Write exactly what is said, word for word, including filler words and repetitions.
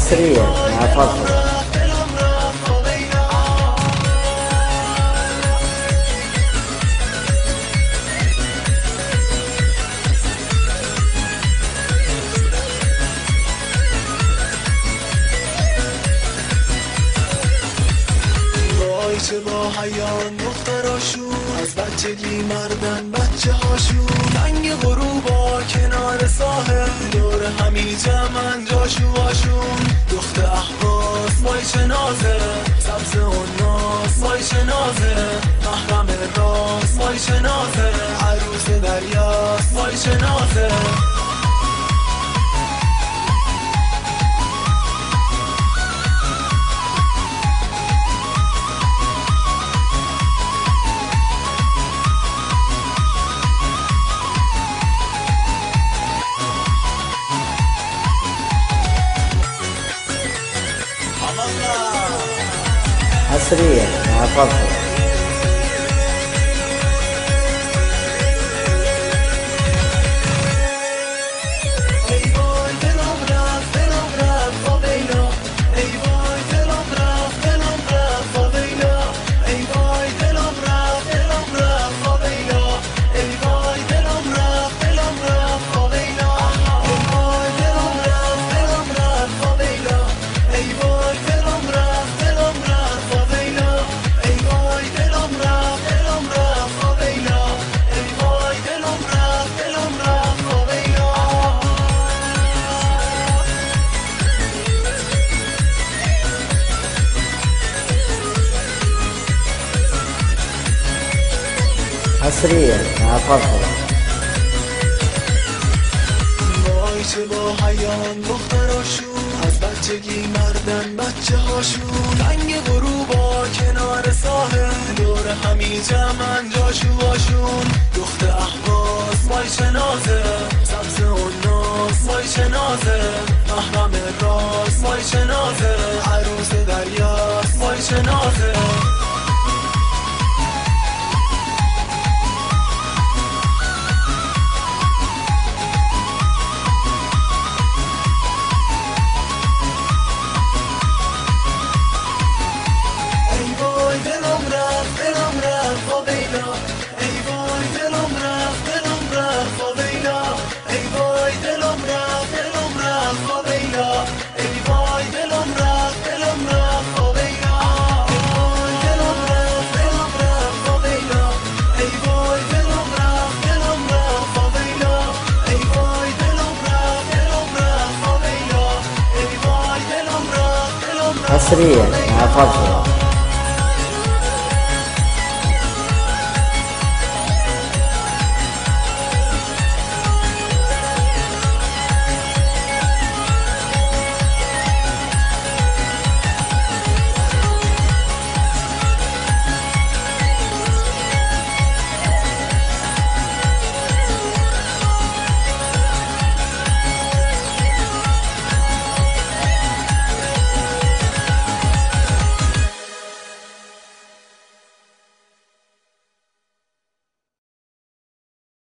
حصريا مع فضل. چه با حیان دختراشون از بچگی مردن بچه هاشون رنگ غروبا کنار ساحل دور همی جمعن جاشوهاشون دخت احواز مای چه نازه سبز و ناز مای چه نازه محرم راز مای چه نازه عروس دریاست مای چه نازه حصريا مع فضل. حصريا مع فضل. وای چه با حیان دختراشون از بچگی مردن بچه هاشون رنگ غروبا کنار ساحل دور همی جمعن جاشوهاشون دخت احواز مای چه نازه سبز و ناز مای چه نازه محرم راز مای چه نازه عروس دریاست مای چه نازه حصريا مع فضل.